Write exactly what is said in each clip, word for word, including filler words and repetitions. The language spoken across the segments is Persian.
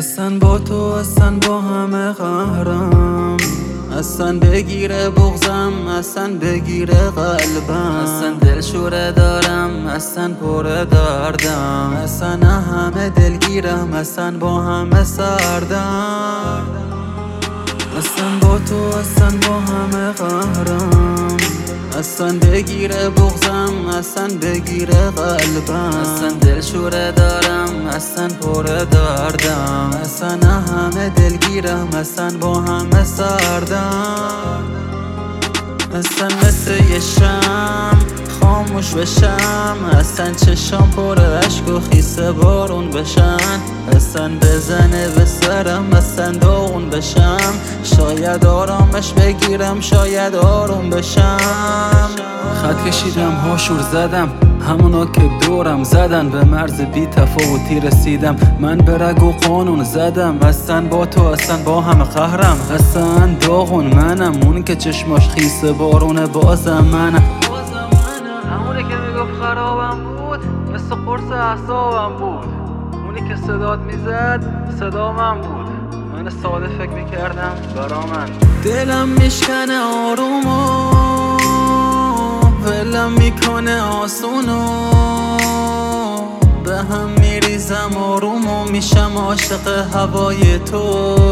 اصلا با تو اصلا با همه قهرم، اصلا بگیره بغزم، اصلا بگیره قلبم، اصلا دلشوره دارم، اصلا پر دردم، اصلا همه دلگیرم، اصلا با همه سردم. اصلا با تو اصلا با همه قهرم، اصلا بگیره بغزم، اصلا بگیره قلبم، اصلا دلشوره دارم، اصلا پر دردم، اصلا همه دلگیرم، اصلا با همه سردم. اصلا مثل یه شم خاموش بشم، اصلا چشام پر عشق و خیس بارون بشن، اصلا بزنه به سرم، اصلا داغون بشم، شاید آرامش بگیرم، شاید آروم بشم. خط کشیدم ها شور زدم، همونا که دورم زدن، به مرز بی تفاوتی رسیدم، من به رگ و قانون زدم. اصلا با تو اصلا با همه قهرم، اصلا داغون منم، اونی که چشماش خیس بارونه بازم منم، همونی که میگفت خرابم بود، مثل قرص اعصابم بود، اونی که صدات میزد صدا من بود، من ساده فکر میکردم برا من. دلم میشکنه آرومو، ولم میکنه آسونو، به هم میریزم آرومو، میشم عاشق هوای تو،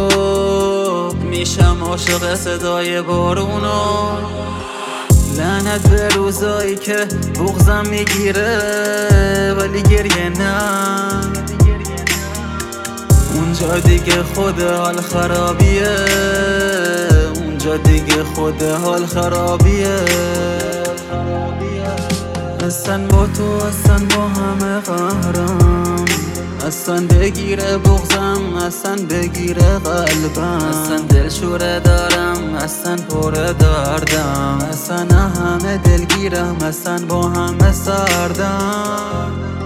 میشم عاشق صدای بارونو. لعنت به روزایی که بغزم میگیره ولی گریه نه، اونجا دیگه خود حال خرابیه، اونجا دیگه خود حال خرابیه. اصلا با تو اصلا با همه قهرم، اصلا بگیره بغزم، اصلا بگیره قلبم، اصلا دلشوره دارم، اصلا پر دردم، اصلا همه دلگیرم، اصلا با همه سردم.